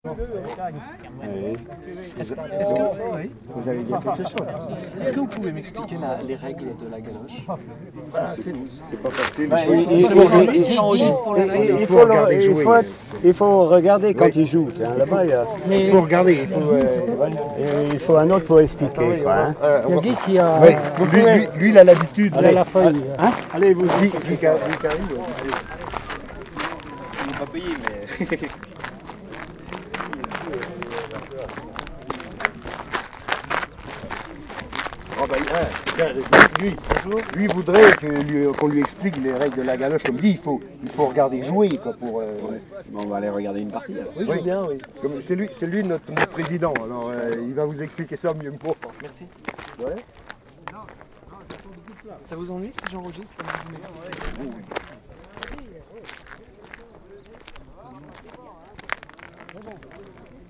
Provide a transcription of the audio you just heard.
Oui. Vous allez dire quelque chose. Est-ce que vous pouvez m'expliquer les règles de la galoche? C'est pas facile. Il faut regarder quand il joue. Là-bas, il faut regarder. Il faut un autre pour expliquer. Quoi, hein. Il y a Guy qui a. Oui, lui, il a l'habitude. Allez, la feuille. Hein, allez, vous dites. Il n'est pas payé, mais. Oh ben, lui voudrait qu'on lui explique les règles de la galoche. Comme dit, il faut regarder jouer. Quoi, pour, Bon, on va aller regarder une partie. oui, je veux bien, oui. C'est lui notre président, alors il va vous expliquer ça mieux que moi. Merci. Ouais. Ça vous ennuie si j'enregistre pendant que vous m'expliquez?